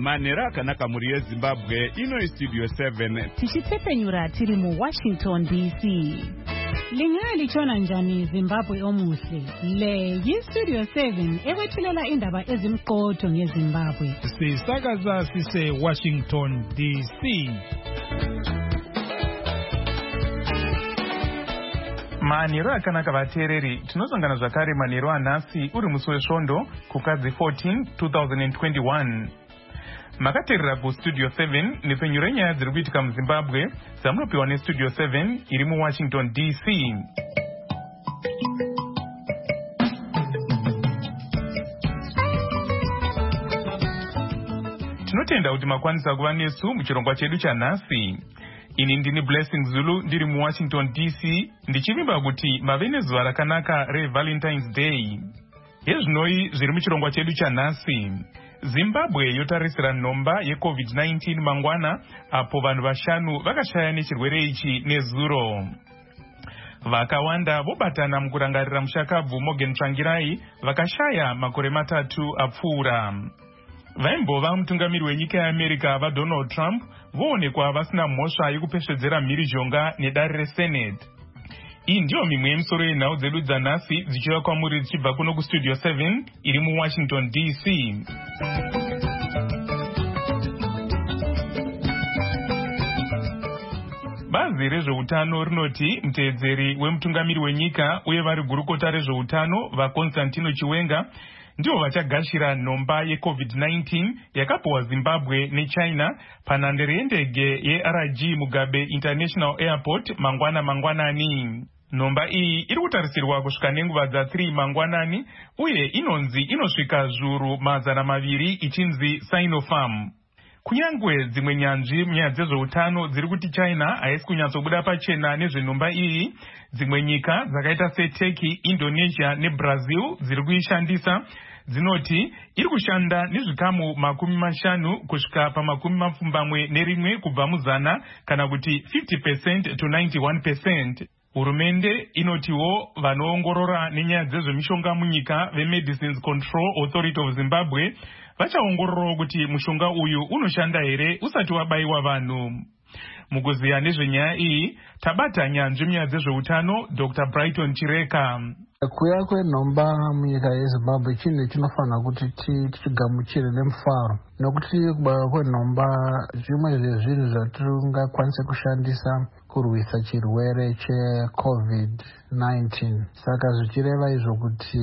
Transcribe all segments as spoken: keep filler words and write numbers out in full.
manhero akanaka muri yezimbabwe ino istudio seven tichitsepenyura tiri muwashington D C. Linga lichona njani Zimbabwe omuhle. Le yistudio seven ekwethulela indaba ezimqotho ngeZimbabwe. Sisakaza sise Washington D C. Manhero akanaka vateereri, tinosangana zvakare manhero anhasi uri musi wesvondo kukadzi fourteen twenty twenty-one. Makateerera kustudio seven nepfenyuro renyaya dziri kuitika muZimbabwe dzamunopiwa nestudio seven iri muWashington D C. Tinotenda kuti makwanisa kuva nesu muchirongwa chedu chanhasi. Ini ndini Blessing Zulu ndiri muWashington D C ndichivimba kuti mave nezuva rakanaka reValentine's Day. Hezvinoi zviri muchirongwa chedu chanhasi. Zimbabwe yotarisira nhomba yeCovid nineteen mangwana apo vanhu vashanu vakashaya nechirwere ichi nezuro. Vakawanda vobatana mukurangarira mushakabvu Morgan Tsvangirai vakashaya makore matatu apfuura. Vaimbova mutungamiri wenyika yeAmerica vaDonald Trump voonekwa vasina mhosva yekupesvedzera mhirizhonga nedare reSenate. Iyi ndiyo mimwe yemisoro yenhau dzedu dzanhasi dzichiva kwamuri dzichibva kuno kustudio seven iri muWashington D C. Bazi rezveutano rinoti muteedzeri wemutungamiri wenyika uye vari gurukota rezveutano vaConstantino Chiwenga ndivo vachagashira nhomba yeCovid nineteen yakapiwa Zimbabwe neChina panhandare yendege yeR G Mugabe International Airport mangwana mangwanani. Nhomba iyi iri kutarisirwa kusvika nenguva dza3 mangwanani uye inonzi inosvika zviuru mazana maviri ichinzi Sinopharm. Kunyangwe dzimwe nyanzvi munyaya dzezveutano dziri kuti China haisi kunyatsobuda pachena nezvenhomba iyi, dzimwe nyika dzakaita seTurkey, Indonesia neBrazil dziri kuishandisa dzinoti iri kushanda nezvikamu makumi mashanu kusvika pamakumi mapfumbamwe nerimwe kubva muzana kana kuti fifty percent to ninety-one percent. Hurumende inotiwo vanoongorora nenyaya dzezvemishonga munyika veMedicines Control Authority of Zimbabwe vachaongorora kuti mushonga uyu unoshanda here usati wabayiwa vanhu. Mukuziya nezvenyaya iyi tabata nyanzvi munyaya dzezveutano Doctor Brighton Chireka. Kuya kwenhomba munyika yeZimbabwe chinhu chinofanira kuti tichigamuchire nemufaro, nokuti kubaya kwenhomba zvimwe zvezvinhu zvatingakwanisa kushandisa kurwisa chirwere cheCovid nineteen. Saka zvichireva izvo kuti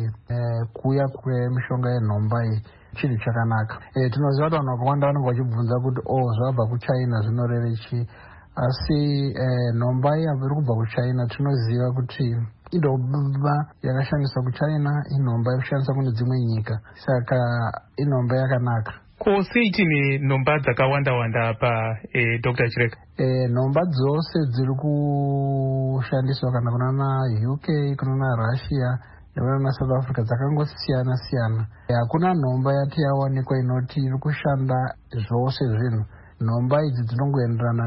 eh, kuya kwemishonga yenhomba iyi chinhu chakanaka. Eh, tinoziva kuti vanhu vakawanda vanenge vachibvunza kuti oh zvabva kuChina zvinoreve chi, asi eh, nhomba iyi iri kubva kuChina tinoziva kuti inhomba yakashandiswa kuChina, inhomba yakushandiswa kune dzimwe nyika, saka inhomba yakanaka. Ko sei tine nhomba dzakawanda-wanda apa eh, Doctor Chireka? Eh, nhomba dzose dziri kushandiswa kana kunana U K, kunana Russia nekunana South Africa dzakangosiyana-siyana. Hakuna nhomba yati yawanikwa inoti iri kushanda zvose zvinhu. Nhomba idzi dzinongoenderana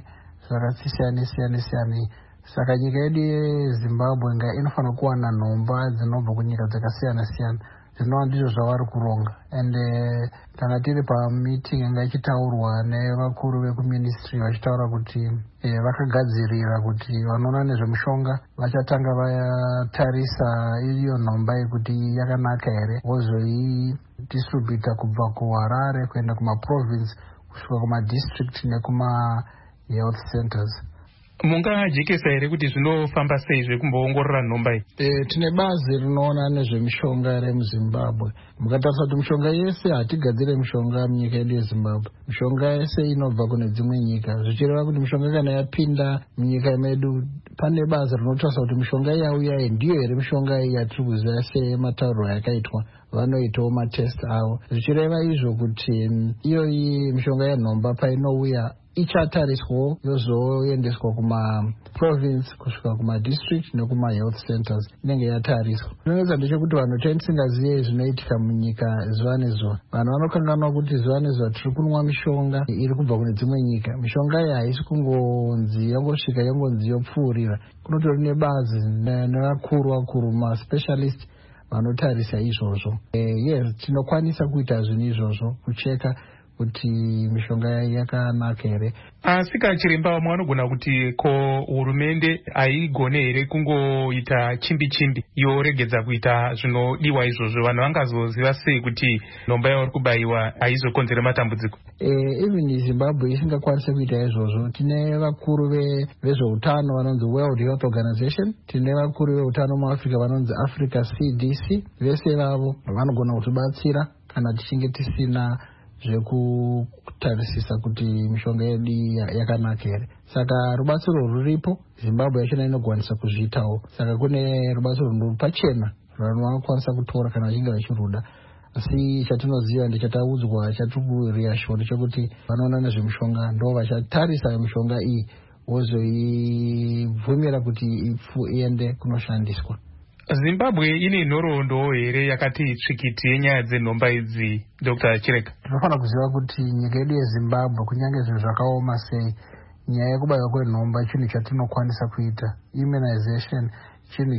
nezvakasiyana-siyana. Saka nyika yedu yeZimbabwe nga inofanira kuwana nhomba dzinobva kunyika dzakasiyana-siyana. Zvinova ndizvo zvavari kuronga. And uh, tanga tiri pameeting yanga ichitaurwa nevakuru vekuministry vachitaura kuti eh, vakagadzirira kuti vanoona nezvemishonga vachatanga vatarisa iyo nhomba yekuti yakanaka here, vozoidistributa kubva kuHarare kuenda kumaprovince kusvika kumadistrict nekuma-health centers. Mungajekesa here kuti zvinofamba sei zvekumboongorora nhomba iyi? E, tine bazi rinoona nezvemishonga remuZimbabwe. Mukatarisa kuti mishonga yese hatigadzire mishonga munyika yedu yeZimbabwe. Mishonga yese inobva kune dzimwe nyika. Zvichireva kuti mishonga kana yapinda munyika medu pane bazi rinotarisa kuti mishonga yauya iyi ndiyo here mishonga iyi yatiri kuziva sematauriro yakaitwa. Vanoitawo matest avo. Zvichireva izvo kuti iyoyi mishonga yenhomba painouya ichatariswawo yozoendeswa kumaprovince kusvika kumadistrict nekuma-health centers. Inenge yatariswa. Zvinonetsa ndechekuti vanhu tisingazive zvinoitika munyika zuva nezuva. Vanhu vanokanganwa kuti zuva nezuva tiri kunwa mishonga iri kubva kune dzimwe nyika. Mishonga iyi haisi kungonzi yangosvika yangonzi yopfuurira. Kunotori nebazi nevakuru vakuru ma-specialist vanotarisa izvozvo. Eh, yes, tinokwanisa kuita zvinhu izvozvo, kucheka kuti mishonga yakanaka here. Asi kachiremba vamwe vanogona kuti ko hurumende haigone here kungoita chimbi chimbi yoregedza kuita zvinodiwa izvozvo, vanhu vangazoziva sei kuti nhomba yavari kubayiwa haizokonzera matambudziko? Eh, even Zimbabwe isingakwanisa kuita izvozvo, tine vakuru vezveutano vanonzi World Health Organization, tine vakuru veutano muAfrica vanonzi Africa C D C, vese vavo vanogona kutibatsira kana tichinge tisina zvekutarisisa kuti mishonga yedu yakanaka here. Saka rubatsiro ruripo, Zimbabwe yachona inogwanisa kuzviitawo. Saka kune rubatsiro ruri pachena vanhu vanokwanisa kutora kana vachinge vachiruda. Asi chatinoziva ndechataudzwa chaturikuriashura chekuti vanoona nezvemishonga ndo vachatarisa mishonga iyi vozoibvumira kuti iende kunoshandiswa. Zimbabwe ine nhoroondo here yakati tsvikiti yenyaya dzenhomba idzi, Doctor Chireka? Tinofanira kuziva kuti nyika yedu yeZimbabwe kunyange zvinhu zvakaoma sei, nyaya yekubayiwa kwenhomba chinhu chatinokwanisa kuita. Immunization chinhu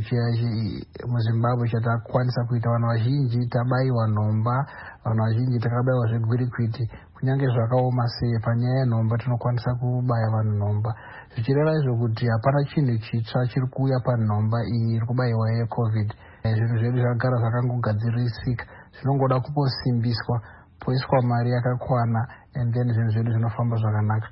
muZimbabwe chatakwanisa kuita. Vanhu vazhinji tabayiwa nhomba, vanhu vazhinji takabayiwa zvegwirikwiti. Kunyange zvakaoma sei, panyaya yenhomba tinokwanisa kubaya vanhu nhomba. Zvichireva izvo kuti hapana chinhu chitsva chiri kuuya panhomba iyi iri kubayiwa yeCovid. Zvinhu zvedu zvagara zvakangogadzirisika, zvinongoda kungosimbiswa, poiswa mari yakakwana, and then zvinhu zvedu zvinofamba zvakanaka.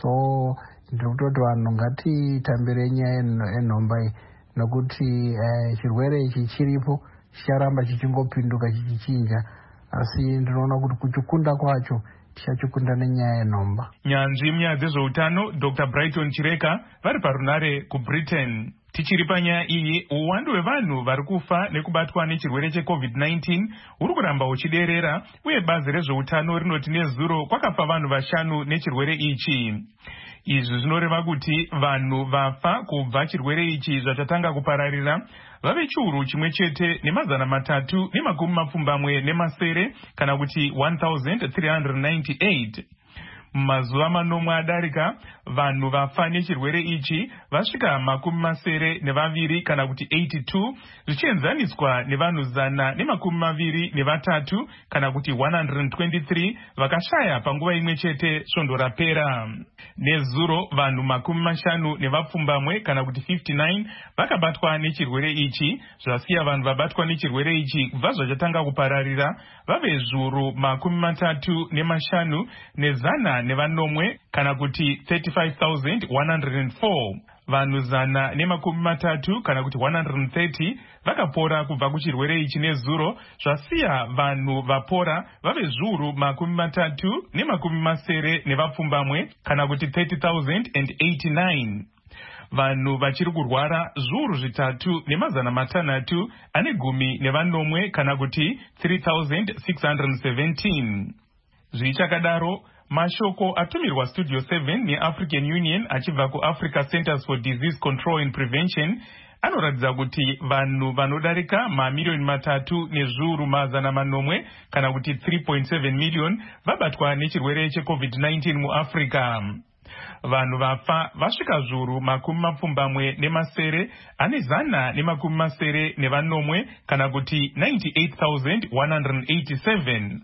So ndiri kutoti vanhu ngatitambire nyaya yenhomba iyi, nokuti chirwere ichi chiripo chicharamba chichingopinduka chichichinja, asi ndinoona kuti kuchikunda kwacho tichachikunda nenyaya yenhomba. Nyanzvi munyaya dzezveutano Doctor Brighton Chireka vari parunare kuBritain. Tichiri panyaya iyi, uwandu hwevanhu vari kufa nekubatwa nechirwere cheCovid nineteen uri kuramba uchiderera, uye bazi rezveutano rinoti nezuro kwakafa vanhu vashanu nechirwere ichi. Izvi zvinoreva kuti vanhu vafa kubva chirwere ichi zvachatanga kupararira vave chiuru chimwe chete nemazana matatu nemakumi mapfumbamwe nemasere, kana kuti one thousand three hundred ninety-eight. Mazuva manomwe adarika, vanhu vafa nechirwere ichi vasvika makumi masere nevaviri kana kuti eighty-two, zvichienzaniswa nevanhu zana nemakumi maviri nevatatu kana kuti one hundred twenty-three vakashaya panguva imwe chete svondo rapera. Nezuro vanhu makumi mashanu nevapfumbamwe kana kuti fifty-nine vakabatwa nechirwere ichi, zvasiya vanhu vabatwa nechirwere ichi kubva zvachatanga kupararira vave zviuru makumi matatu nemashanu nezana nevanomwe kana kuti thirty-five thousand one hundred four. Vanhu zana nemakumi matatu kana kuti one hundred thirty vakapora kubva kuchirwere ichi nezuro, zvasiya vanhu vapora vave zviuru makumi matatu nemakumi masere nevapfumbamwe kana kuti thirty thousand eighty-nine. Vanhu vachiri kurwara zviuru zvitatu nemazana matanhatu ane gumi nevanomwe kana kuti three thousand six hundred seventeen. Zvichakadaro, mashoko atumirwa Studio seven neAfrican Union achibva kuAfrica Centers for Disease Control and Prevention anoratidza kuti vanhu vanodarika mamiliyoni matatu nezviuru mazana manomwe kana kuti three point seven million vabatwa nechirwere cheCovid nineteen muAfrica. Vanhu vafa vasvika zviuru makumi mapfumbamwe nemasere ane zana nemakumi masere nevanomwe kana kuti ninety-eight thousand one hundred eighty-seven.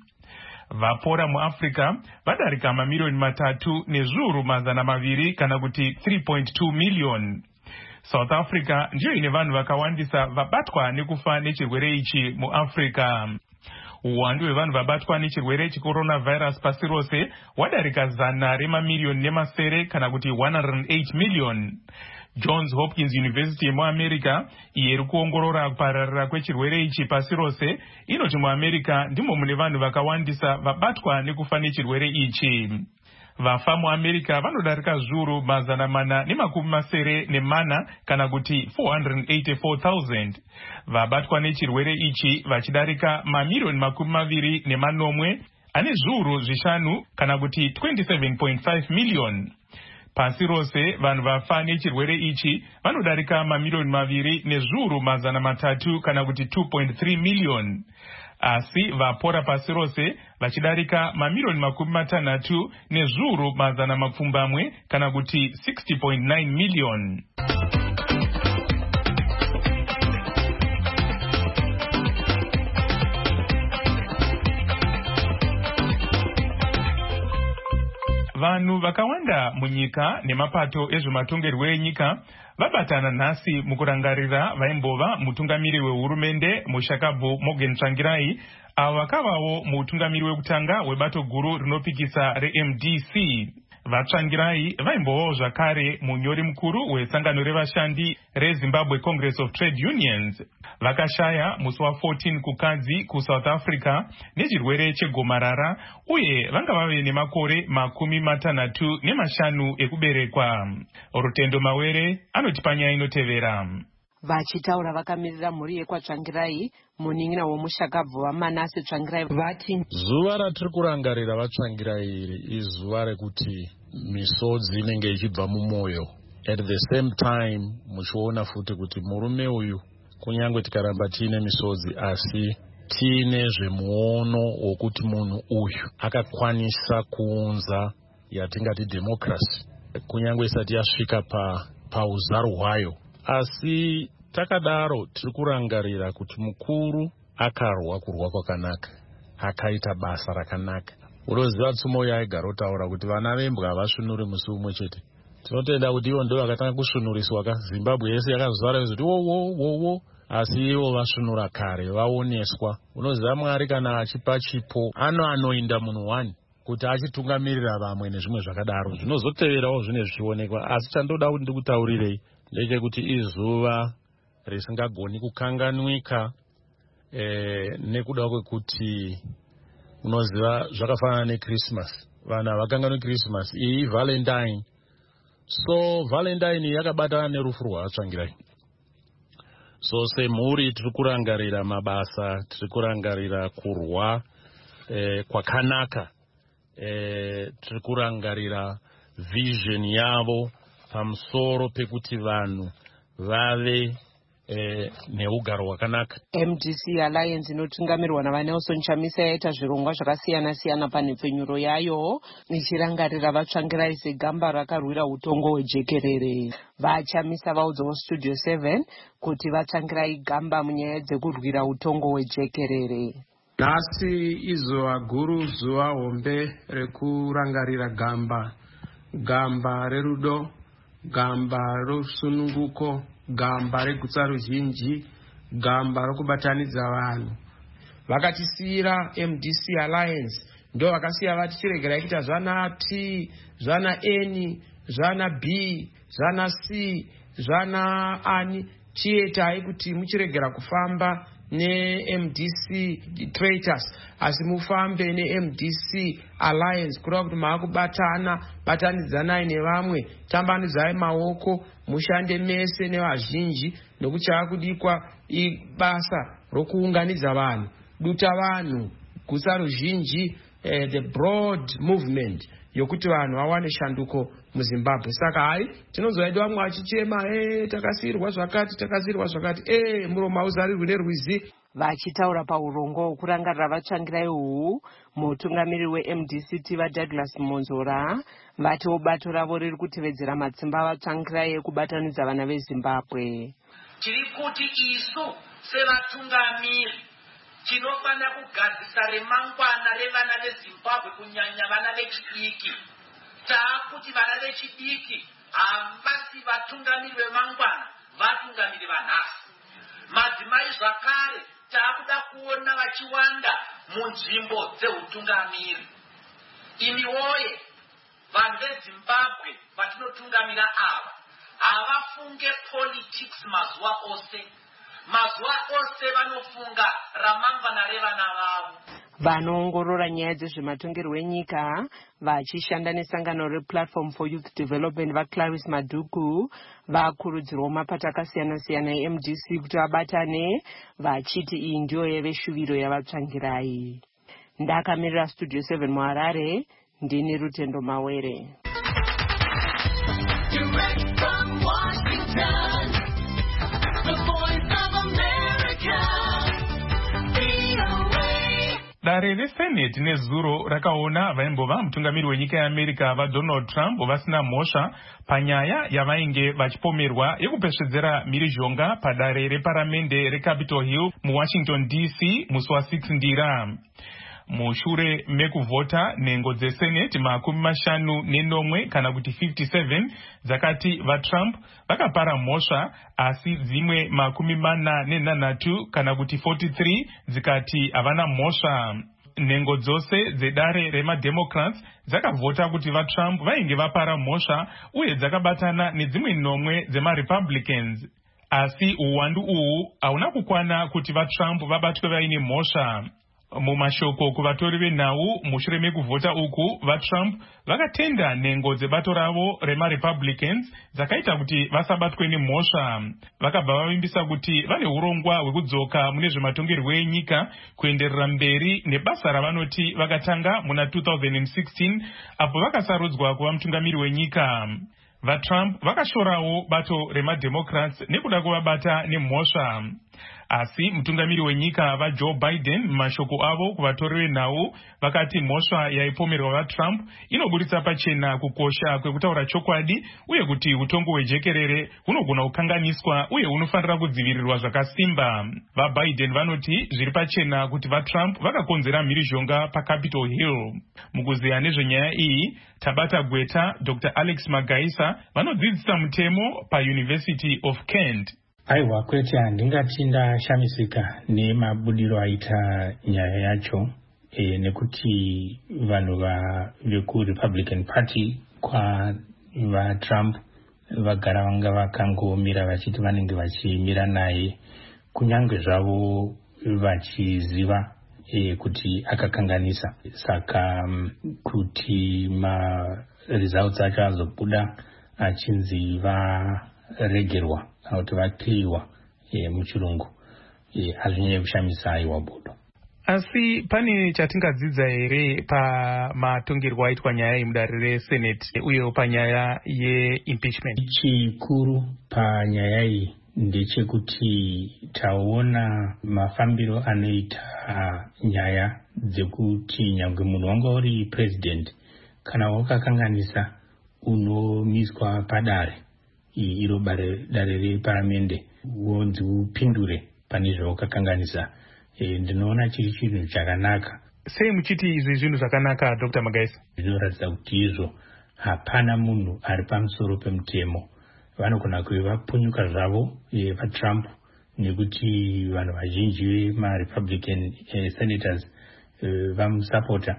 Vapora muAfrica vadarika mamiliyoni matatu nezviuru mazana maviri kana kuti three point two million. South Africa ndiyo ine vanhu vakawandisa vabatwa nekufa nechirwere ichi muAfrica. Uwandu hwevanhu vabatwa nechirwere checoronavirus pasi rose wadarika zana remamiliyoni nemasere kana kuti one hundred eight million. Johns Hopkins University yemuAmerica iri kuongorora kupararira kwechirwere ichi pasi rose inoti muAmerica ndimo mune vanhu vakawandisa vabatwa nekufa nechirwere ichi. Vafa muAmerica vanodarika zviuru mazana mana nemakumi masere nemana kana kuti four hundred eighty-four thousand. Vabatwa nechirwere ichi vachidarika mamiliyoni makumi maviri nemanomwe ane zviuru zvishanu kana kuti twenty-seven point five million. Pasi rose vanhu vafa nechirwere ichi vanodarika mamiliyoni maviri nezviuru mazana matatu kana kuti two point three million. Asi vapora pasi rose vachidarika mamiliyoni makumi matanhatu nezviuru mazana mapfumbamwe kana kuti sixty point nine million. vanhu vakawanda munyika nemapato ezvematongerwo enyika vabatana nhasi mukurangarira vaimbova mutungamiri wehurumende mushakabvu Morgan Tsvangirai, avo vakavawo mutungamiri wekutanga webato guru rinopikisa re-M D C. Vatsvangirai vaimbovawo zvakare munyori mukuru wesangano revashandi reZimbabwe Congress of Trade Unions. Vakashaya musi wa14 kukadzi kuSouth Africa nechirwere chegomarara uye vanga vave nemakore makumi matanhatu nemashanu ekuberekwa. Rutendo Mawere anoti panyaya inotevera. Vachitaura vakamirira mhuri yekwaTsvangirai, munin'ina womushakabvu waManase Tsvangirai vati zuva ratiri kurangarira vaTsvangirai iri izuva rekuti misodzi inenge ichibva mumwoyo. At the same time muchiona futi kuti murume uyu kunyange tikaramba tiine misodzi asi tiine zvemuono wokuti munhu uyu akakwanisa kuunza yatingati democracy kunyange isati yasvika pa pauzaro hwayo. Asi takadaro tiri kurangarira kuti mukuru akarwa kurwa kwakanaka, akaita basa rakanaka. Unoziva tsumo yaigara kutaura kuti vana vembwa havasvinuri musi umwe chete. Tinotenda kuti ivo ndivo vakatanga kusvinuriswa ka Zimbabwe yese yakazara kuti wo wo wo wo, asi ivo vasvinura kare, vaoneswa. Unoziva Mwari kana achipa chipo ano anoinda munhu wani kuti achitungamirira vamwe nezvimwe zvakadaro zvinozoteverawo zvine zvichionekwa. Asi chandoda kuti ndikutaurirei ndechekuti izuva risingagoni kukanganwika eh, nekuda kwekuti unoziva zvakafanana neChristmas. Vanhu havakanganwi Christmas, iyi Valentine. So Valentine yakabatana nerufu rwaVatsvangirai. So semhuri tiri kurangarira mabasa, tiri kurangarira kurwa eh, kwakanaka, eh, tiri kurangarira vision yavo pamusoro pekuti vanhu vave eh, neugaro hwakanaka. M D C Alliance inotungamirwa naVanelson Chamisa yaita zvirongwa zvakasiyana siyana panhepfenyuro yayo ichirangarira vaTsvangirai segamba rakarwira utongo hwejekerere. VaChamisa vaudzawo Studio seven kuti vaTsvangirai gamba munyaya dzekurwira utongo hwejekerere. Nhasi izuva guru, zuva hombe rekurangarira gamba, gamba rerudo, gamba rosununguko, gamba regutsa ruzhinji, gamba rokubatanidza vanhu. Vakatisiyira M D C Alliance ndo vakasiya vati chiregera kuita zvana T, zvana N, zvana B, zvana C, zvana ani, chietai kuti muchiregera kufamba ne-M D C traitors asi mufambe ne-M D C Alliance kureva kuti maakubatana, batanidzanai nevamwe, tambanudzai maoko, mushande mese nevazhinji nokuti chaakudikwa ibasa rokuunganidza vanhu, duta vanhu, gutsa ruzhinji, eh, the broad movement yokuti vanhu vawane shanduko muZimbabwe. Saka hai tinozoida vamwe vachichema eh takasirwa zvakati takasirwa zvakati eh muromo auzarirwi nerwizi. Vachitaura paurongo hwekurangarira vaTsvangirai uhu, mutungamiri we-M D C Tiva Douglas Monzora vatiwo bato ravo riri kutevedzera matsimba avaTsvangirai ekubatanidza vana veZimbabwe. Tiri kuti isu sevatungamiri tinofana kugadzisa remangwana revana veZimbabwe, kunyanya vana vechidiki. Taakuti vana vechidiki havasi vatungamiri vemangwana, vatungamiri vanhasi. Madzimai zvakare taakuda kuona vachiwanda munzvimbo dzeutungamiri. Imi woye vanhu veZimbabwe vatinotungamira ava havafunge politics mazuva ose. Mazuva ose vanofunga ramangwana revana vavo. Vanoongorora nyaya dzezvematongerwo enyika vachishanda nesangano rePlatform for Youth Development vaClarice Maduku vakurudzirwa mapato akasiyana siyana e-M D C kuti vabatane vachiti iyi ndiyo yeveshuviro yavaTsvangirai. Ndakamirira Studio seven muHarare, ndini Rutendo Mawere. Direct from Washington, the voice of America. Dare reSenate nezuro rakaona vaimbova mutungamiri wenyika yeAmerica vaDonald Trump vasina mhosva panyaya yavainge vachipomerwa yekupesvedzera mhirizhonga padare reparamende reCapitol Hill muWashington D C musi wasix ndira. mushure mekuvhota nhengo dzesenate makumi mashanu nenomwe kana kuti fifty-seven dzakati vatrump vakapara mhosva, asi dzimwe makumi mana nenhanhatu kana kuti forty-three dzikati havana mhosva. Nhengo dzose dzedare remademocrats dzakavhota kuti vatrump vainge vapara mhosva uye dzakabatana nedzimwe nomwe dzemarepublicans, asi uwandu uhu hauna kukwana kuti vatrump vabatwe vaine mhosva. Mumashoko kuvatori venhau mushure mekuvhota uku, vatrump vakatenda nhengo dzebato ravo remarepublicans dzakaita kuti vasabatwe nemhosva. Vakabva vavimbisa kuti vane urongwa hwekudzoka mune zvematongerwo enyika kuenderera mberi nebasa ravanoti vakatanga muna two thousand sixteen apo vakasarudzwa kuva mutungamiri wenyika. VaTrump vakashorawo bato remademocrats nekuda kuvabata nemhosva. Asi mutungamiri wenyika vaJoe Biden mumashoko avo kuvatori venhau vakati mhosva yaipomerwa vaTrump inoburitsa pachena kukosha kwekutaura chokwadi uye kuti utongo hwejekerere hunogona kukanganiswa uye hunofanira kudzivirirwa zvakasimba. VaBiden vanoti zviri pachena kuti vaTrump vakakonzera mhirizhonga paCapitol Hill. Mukuzeya nezvenyaya iyi tabata gweta Doctor Alex Magaisa vanodzidzisa mutemo paUniversity of Kent. Aiwa, kwete handingati ndashamisika nemabudiro aita nyaya yacho e, nekuti vanhu vekuRepublican Party kwa vaTrump vagara vanga vakangomira vachiti vanenge vachimira naye kunyange zvavo vachiziva e, kuti akakanganisa. Saka um, kuti ma results acho azobuda achinzi varegerwa kuti vapiwa e, muchirungu e, hazvinyanye kushamisa aiwa bodo. Asi pane chatingadzidza here pamatongerwo aitwa nyaya yemudare reSenate uye panyaya yeimpeachment? Chikuru panyaya iyi ndechekuti taona mafambiro anoita nyaya dzekuti nyangwe munhu wanga uri president kana wakakanganisa unomiswa padare iro dare reparamende wonzi upindure pane zvawakakanganisa. E, ndinoona chiri chinhu chakanaka. Sei muchiti izvi zvinhu zvakanaka Doctor Magaisa? Zvinoratidza kuti izvo hapana munhu ari pamusoro pemutemo. Vanogona kuve vapunyuka zvavo e, vaTrump nekuti vanhu vazhinji vemaRepublican e, senators e, vamusapota,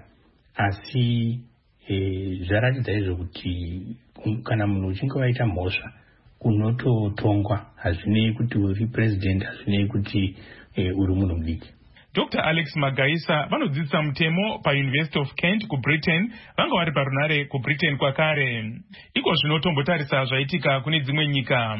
asi e, zvaratidza izvo kuti kana munhu uchinge waita mhosva unototongwa, hazvinei kuti uri president, hazvinei kuti e, uri munhu mudiki. Doctor Alex Magaisa vanodzidzisa mutemo paUniversity of Kent kuBritain, vanga vari parunare kuBritain kwakare. Iko zvinotombotarisa zvaitika kune dzimwe nyika.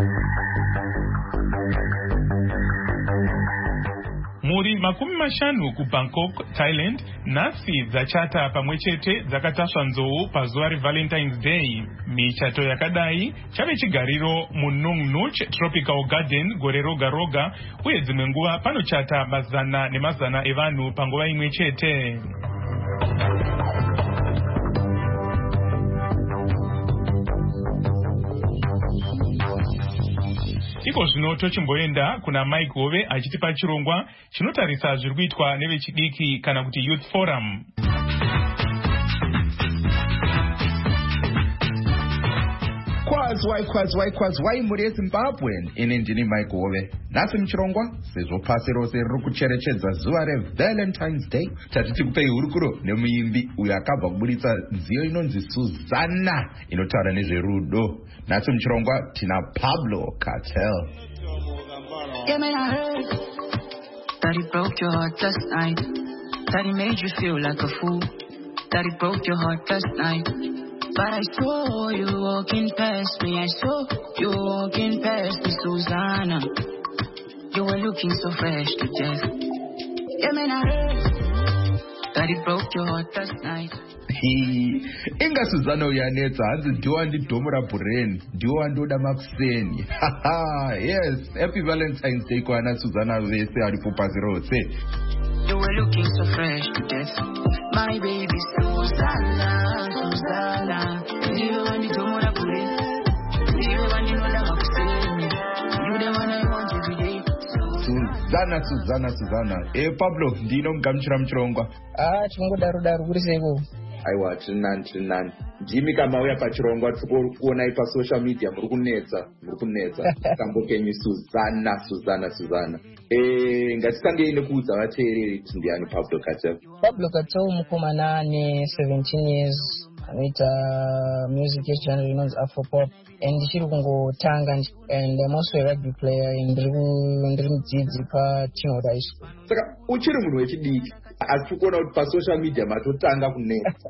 Muri makumi mashanu kuBangkok, Thailand, nhasi dzachata pamwe chete dzakatasva nzou pazuva reValentine's Day. Michato yakadai chave chigariro muNong Nuch Tropical Garden gore roga roga, uye dzimwe nguva panochata mazana nemazana evanhu panguva imwe chete. Iko zvino tochimboenda kuna Mike Hove achitipa chirongwa chinotarisa zviri kuitwa nevechidiki kana kuti Youth Forum. Kwazwai kwazwai kwazwai muri yeZimbabwe, ini ndini Mike Hove. Nhasi muchirongwa, sezvo pasi rose riri kucherechedza zuva reValentine's Day, tati tikupei hurukuro nemuimbi uyo akabva kuburitsa nziyo inonzi Suzana inotaura nezverudo. Nhasi muchirongwa tina Pablo Cartel. Yeah, man, I heard that he broke your heart last night, that he made you feel like a fool, that he broke your heart last night. But I saw you walking past me, I saw you walking past me, Susanna. You were looking so fresh to death. Yeah, man, I heard that he broke your heart last night. Inga Suzana uyanetsa hanzi ndiwa ndidomura brain, ndiwa ndoda makuseni. Yes, happy Valentine's Day kwa Suzana vese aripo pasi rose. You were looking so fresh to death. My baby Suzana, Suzana. Ndiwe wandidomura brain, ndiwe wandinoda makuseni. You the one I want every day. Suzana Suzana Suzana e Pablo ndino mugamuchira muchirongwa. Ah chingodaro daro kuri seko. Aiwa tinani tinani ndimi kama uya pachirongwa tiri kuona ipa social media muri kunetsa muri kunetsa kambokenyu Suzana Suzana Suzana eh ngatisange ine kuudza vateereri kuti ndiani Pablo Cartel. Pablo Cartel mukomana ane seventeen years anoita music genre inonzi Afropop and ndichiri kungotanga and I'm also a rugby player and ndiri mudzidzi paTino High School. Saka uchiri munhu wechidiki asi kuona kuti pasocial media matotanga kunetsa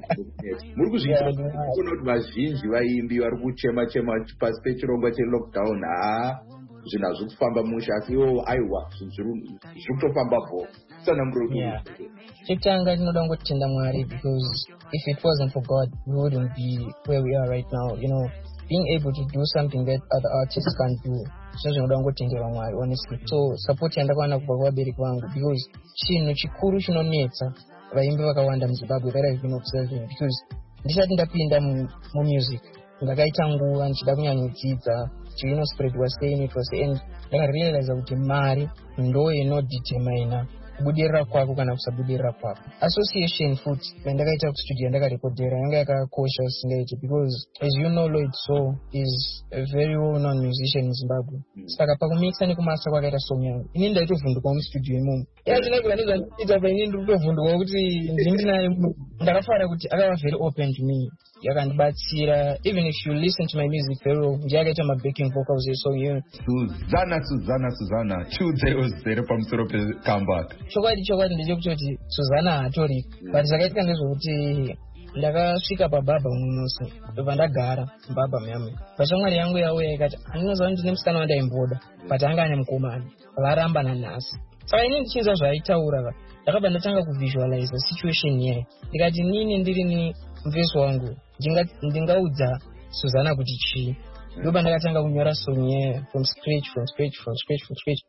muri kuzviita kuona kuti vazhinji vaimbi vari kuchema chema pasi pechirongwa chelockdown ha zvinhu hazvi kufamba musha asi iwo aiwa zviri kutofamba vo sana muri chekutanga ndinoda kungotenda Mwari because if it wasn't for God we wouldn't be where we are right now, you know, being able to do something that other artists can't do. So zvinoda kungotendera Mwari honestly. So support yandakawana kubva kuvabereki vangu because chinhu chikuru chinonetsa vaimbi vakawanda muZimbabwe that I've been observing because ndisati ndapinda mumusic ndakaita nguva ndichida kunyanyodzidza chiinospreadwa sei inoitwa sei and ndakarealiza kuti mari ndo inodetermina kubudirira kwako kana kusabudirira kwako. Association futi yandakaita kustudio yandakarekodhera yanga yakakosha usingaiti because as you know Lloyd So is a very well known musician in Zimbabwe. Saka pakumixa nekumasa kwakaita song yangu ini ndaitovhunduka mustudio imomo yatinaivanizvandiita paini ndiritovhunduka kuti ndindinaye ndakafara kuti akava very open to me yakandibatsira even if you listen to my music very well ndiye akaita mabacking vocals yesong iyo. Suzana Suzana Suzana two zero zero pamusoro pekambaka chokwadi chokwadi ndechekutoti Suzana hatori but zvakaitika ndezvokuti ndakasvika pababa mumwe musi pandagara mbaba myami pashamwari yangu yauya ikati handinoziva kuti ndine musikana wandaimboda but anga ane mukomana varamba nanhasi saka ini ndichinzwa zvaaitaura ndakabva ndatanga kuvisualize situation yayo ndikati nini ndiri ni mvesi wangu ndingaudza Suzana kuti chii ndobva ndakatanga kunyora song yayo from scratch from scratch from scratch from scratch.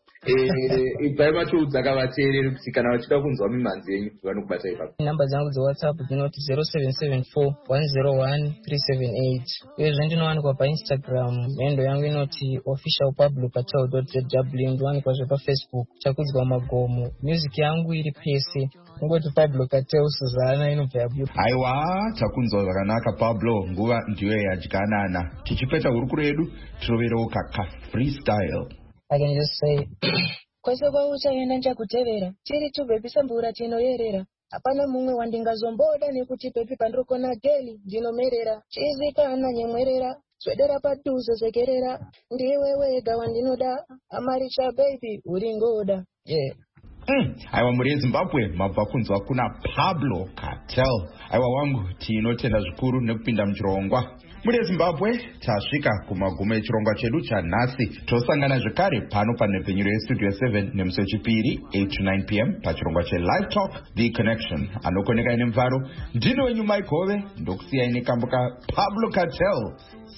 ibvai vachiudza kavateereri kuti kana vachida kunzwa mimanzi yenyu vanokubata ipapo. Namba dzangu dzewhatsapp dzinoti zero seven seven four one zero one three seven eight uyezve ndinowanikwa paInstagram hendo yangu inoti official Pablo Cartel dot z w ndinowanikwa pafacebook chakudzwa magomo music yangu iri pese kungoti Pablo Cartel Suzana inobva yabuda. Aiwa takunzwa zvakanaka Pablo nguva ndiyo yadyanana tichipeta hurukuro yedu tinoverewo kaka freestyle. I can just say kwese kwauchaenda nchakutevera tiri tubhebisa mbura tinoyerera hapana mumwe wandingazomboda nekuti pepi pandrokona geli ndinomerera chizikana nyemwerera swedera padhuze zekerera ndiwe wega wandinoda amaricha baby uringoda yeah. Mm. Aiwa muri Zimbabwe mabva kunzwa kuna Pablo Cartel. Aiwa wangu tinotenda zvikuru nekupinda muchirongwa. Muri Zimbabwe tasvika kumagumo echirongwa chedu chanhasi tosangana zvekare pano panhepfenyuro yestudio seven nemusi wechipiri eight to nine p m pachirongwa chelive talk The Connection. Anokoneka ine mvaro ndino wenyu Mike Hove ndokusiya ine kambuka Pablo Cartel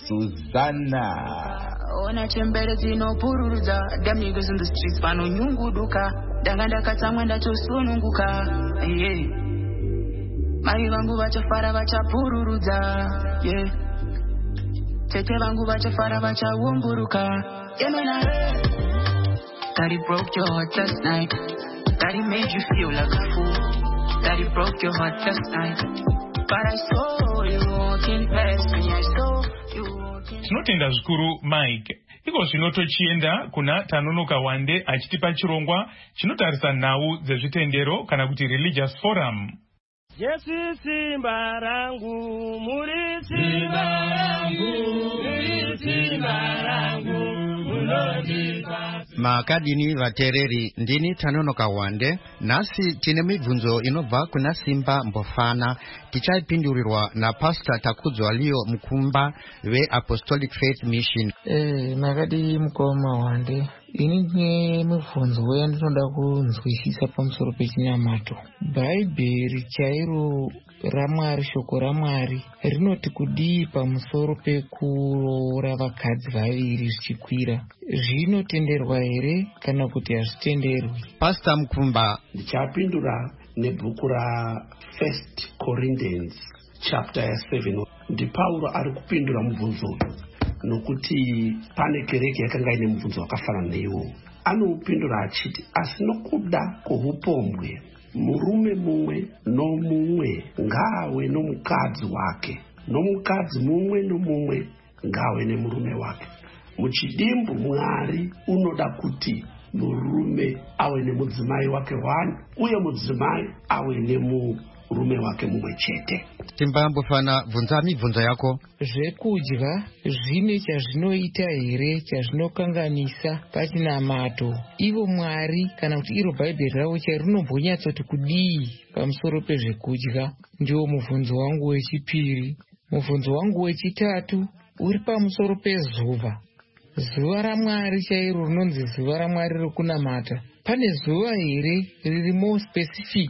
Suzana. Ona chembere dzinopururudza damn niggas in the streets vanonyunguduka danga ndakatsamwa ndachosununguka yeah. Mai vangu vachafara vachapururudza yeah. Tete vangu vachafara vachaumburuka yeah, man, I heard that he broke your heart last night, that he made you feel like a fool, that he broke your heart last night, but I saw you walking past me, I saw you walking. Tinotenda zvikuru Mike. Iko zvino tochienda kuna Tanonoka Wande achitipa chirongwa chinotarisa nhau dzezvitendero kana kuti religious forum. Yesu simba rangu muri simba rangu muri simba rangu munodipa. Makadini vatereri ndini Tanonoka Wande nasi tine mibvunzo inobva kuna Simba Mbofana tichaipindurirwa na Pastor Takudzwa Leo Mukumba ve Apostolic Faith Mission. Eh makadini mukoma Wande ini ndine mibvunzo yandinoda kunzwisisa pamusoro pechinyamato. Bhaibheri chairo raMwari shoko raMwari rinoti kudii pamusoro pekuroora vakadzi vaviri zvichikwira zvinotenderwa here kana kuti hazvitenderwi? Pastor Mukumba ndichapindura nebhuku raFirst Corinthians chapter seven. Ndi Paulo ari kupindura mubvunzo nokuti pane kereke yakanga ine mubvunzo wakafanana neiwo. anopindura achiti asi nokuda kwoupombwe murume mumwe nomumwe ngaave nomukadzi wake, nomukadzi mumwe nomumwe ngaave nemurume wake. Muchidimbu Mwari unoda kuti murume ave nemudzimai wake wani uye mudzimai ave nemurume wake mumwe chete. Timbambofana bvunza mibvunzo yako. Zvekudya zvine chazvinoita here chazvinokanganisa pachinamato? Ivo Mwari kana kuti iro Bhaibheri ravo charinomboyatsoti kudii pamusoro pezvekudya? Ndiwo mubvunzo wangu wechipiri. Mubvunzo wangu wechitatu uri pamusoro pezuva. Zuva raMwari chairo rinonzi zuva raMwari rokunamata. Pane zuva here riri more specific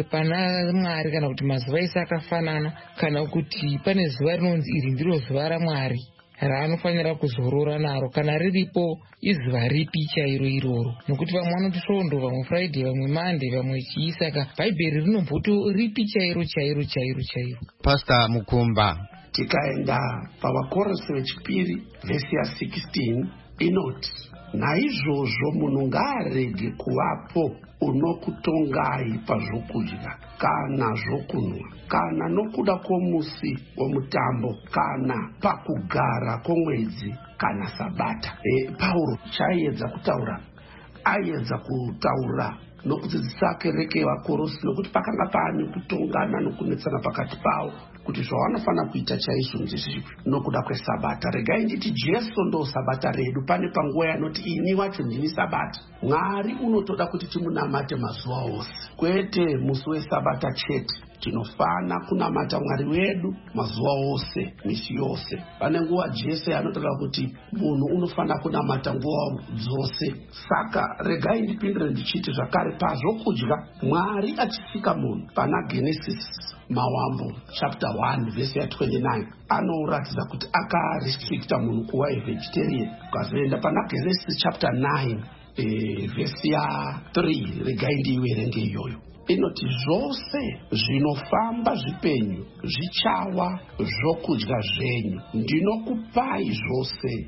pana Mwari kana kuti mazuva ese akafanana, kana kuti pane zuva rinonzi iri ndiro zuva raMwari raanofanira kuzorora naro, kana riripo izuva ripi chairo iroro? Nokuti vamwe vanoti svondo, vamwe Friday, vamwe Monday, vamwe chii. Saka Bhaibheri rinomboto ripi chairo chairo chairo chairo? Pastor Mukumba. Tikaenda pavakoresi vechipiri vhesi ya sixteen inoti, naizvozvo munhu ngaarege kuvapo unokutongai pazvokudya kana zvokunwa, kana nokuda kwomusi womutambo, kana pakugara kwomwedzi, kana sabata. E, Pauro chaiyedza kutaura, aiedza kutaura nokudzidzisa kereke vakorosi, nokuti pakanga paane kutongana nokunetsana pakati pavo kuti zvavanofanira kuita chaizvo ndizvipi nokuda kwesabata. Regai nditi Jesu ndo sabata redu. Pane panguva yanoti ini wacho ndini sabata. Mwari unotoda kuti timunamate mazuva ose, kwete musi wesabata chete. Tinofana kunamata Mwari wedu mazuva ose, misi yose. Pane nguva Jesu anotaura kuti munhu unofana kunamata nguva dzose. Saka regai ndipindure ndichiti zvakare pazvokudya Mwari achisika munhu pana Genesis Mawambo chapter one verse ya twenty-nine anoratidza kuti akarestricta munhu kuva vegetarian. Ukazoenda pana Genesis chapter nine eh, verse ya three, regai ndiiverenge iyoyo, inoti zvose zvinofamba zvipenyu zvichawa zvokudya zvenyu. Ndinokupai zvose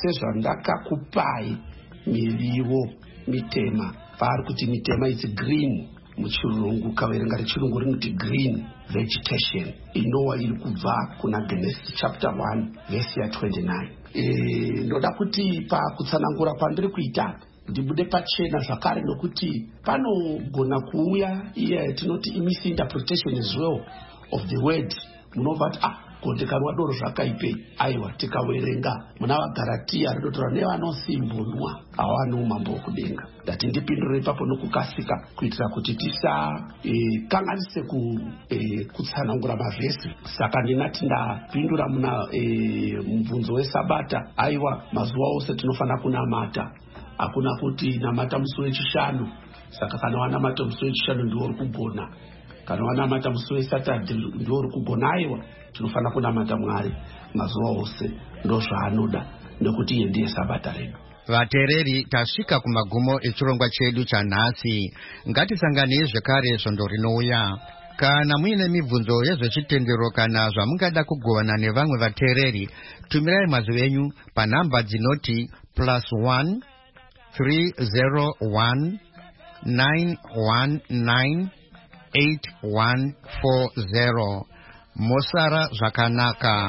sezvandakakupai mirivo mitema. Paari kuti mitema iti green muchirungu, kaverenga rechirungu rinoti green vegetation, inowa iri kubva kuna Genesis chapter one verse ya twenty-nine. E, ndoda kuti pakutsanangura kwandiri kuita ndibude pachena zvakare, nokuti panogona kuuya iye yatinoti misinterpretation as well of the word. Munobva kuti ah gondekanwa doro zvakaipei. Aiwa, tikaverenga muna vaGaratia rinotaura nevanosimbonwa havano umambo hwokudenga. Ndati ndipindure ipapo nokukasika kuitira kuti tisa e, kanganise ku, e, kutsanangura mavhesi. Saka ndinati ndapindura muna e, mubvunzo wesabata. Aiwa, mazuva ose tinofana kunamata. Hakuna kuti namata musi wechishanu. Saka kana wanamata musi wechishanu ndiwo uri kugona, kana wanamata musi weSaturday ndiwo uri kugona. Aiwa, tinofana kunamata Mwari mazuva ose, ndo zvaanoda, nekuti iye ndiye sabata redu. Vatereri, tasvika kumagumo echirongwa chedu chanhasi. Ngatisanganei zvekare svondo rinouya. Kana muine mibvunzo yezvechitendero kana zvamungada kugovana nevamwe vatereri, tumirai mazwi enyu panhamba dzinoti plus one three zero one nine one nine eight one four zero. Mosara zvakanaka.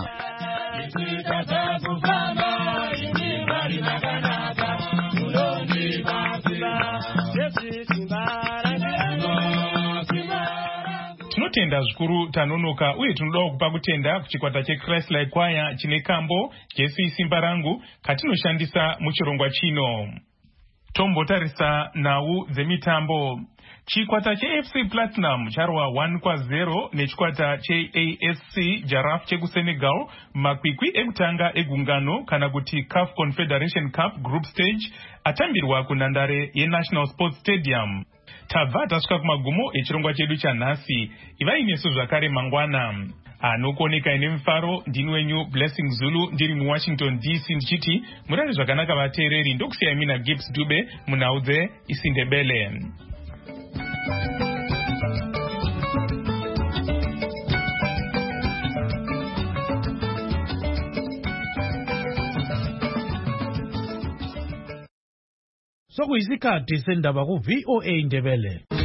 Tinotenda zvikuru Tanonoka, uye tinoda kupa kutenda kuchikwata cheChrist Like Choir chine kambo Jesu simba rangu katinoshandisa muchirongwa chino. Tombotarisa nhau dzemitambo. Chikwata che F C Platinum charwa one kwa zero nechikwata che A S C Giraffe chekuSenegal makwikwi ekutanga egungano kana kuti C A F Confederation Cup Group Stage atambirwa kunhandare yeNational Sports Stadium. Tabva tasvika kumagumo echirongwa chedu chanhasi. Ivai nesu zvakare mangwana. Anokuoneka ine mufaro ndini wenyu Blessing Zulu ndiri muWashington D C ndichiti murari zvakanaka vateereri. Ndokusiyai mina Gibbs Dube munhau dzeIsindebele. sokuyisikhathi sendaba ku-V O A Ndebele.